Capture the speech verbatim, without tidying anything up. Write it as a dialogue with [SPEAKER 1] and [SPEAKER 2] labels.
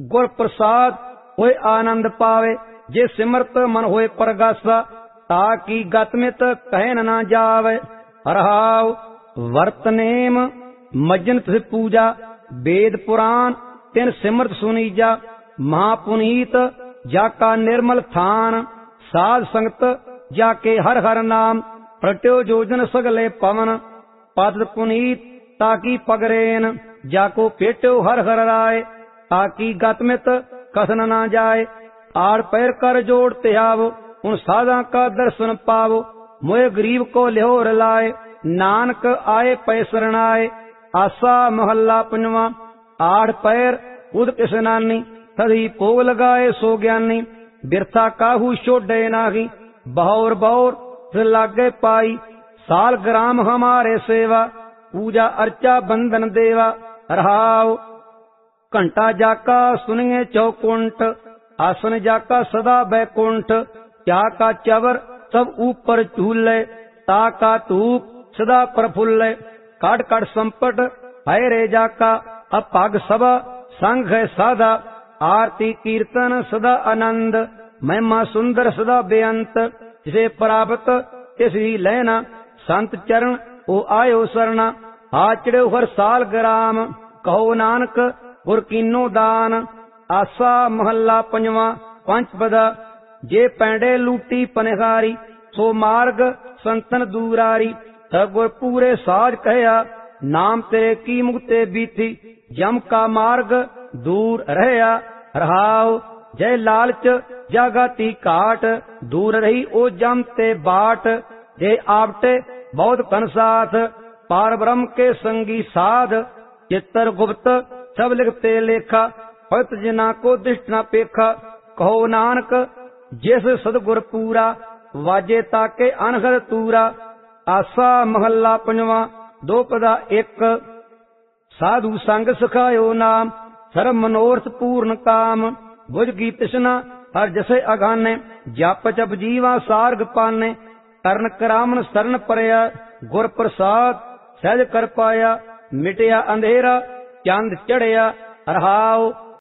[SPEAKER 1] गुर प्रसाद होए आनंद पावे। जे सिमरत मन होए परगासा ताकि गतमित कहन न जावे। रहाव वर्त नेम मज्जन तिस पूजा वेद पुराण तिन सिमरत सुनीजा। महापुनीत जाका निर्मल थान साध संगत जाके हर हर नाम। प्रट्यो जोजन सगले पवन पद पुनीत ताकि पगरेन। जाको पेट्यो हर हर राय ताकि गतमित कसन न जाए। आड़ पैर कर जोड़ त्यावो उन साधा का दर्शन पावो। मोए गरीब को लिहोर लाए नानक आए पै शरणाए। आसा महल्ला पंजवा। आठ पैर उद किसनानी तभी भोग लगाए सो ज्ञानी। बिरथा काहू छोड़े नाही बहौर बहौर फिर लागे पाई। साल ग्राम हमारे सेवा पूजा अर्चा बंधन देवा। रहाव घंटा जाका सुनिए चौकुंठ आसन जाका सदा बैकुंठ। क्या का चवर सब ऊपर झूले ता का धूप सदा प्रफुल्ले। काट काट संपट है रे जाका अपाग सभा संग है साधा। आरती कीर्तन सदा आनंद महिमा सुंदर सदा बेअंत। जिसे प्राप्त तिसी लेना संत चरण ओ आयो सरना। आचड़े हर साल ग्राम कहो नानक गुर कीनो दान। आसा महल्ला पंजवा पंच पदा। जे पैंडे लूटी पनहारी सो मार्ग संतन दूरारी। गुर पूरे साज कहया नाम तेरे की मुक्ते बीती। जम का मार्ग दूर रहया। रहाव जय लालच जागती काट दूर रही ओ जम ते बाट। जे आपटे बहुत कन साथ पार ब्रह्म के संगी साध। चित्तर गुप्त सब लिखते लेखा भक्त जना को दृष्ट न पेखा। कहो नानक जिस सदगुर पूरा वाजे ताके अनहद तूरा। आसा महल्ला पंजवा दो पदा एक। साधु संग सखायो नाम सर्व मनोरथ पूर्ण काम। बुझ की तृष्णा हर जसे अगाने जप जप जीवा सार्ग पाने। कर्ण करामन शरण परया गुर प्रसाद सहज कर पाया। मिटया अंधेरा चंद चढ़या। रहाव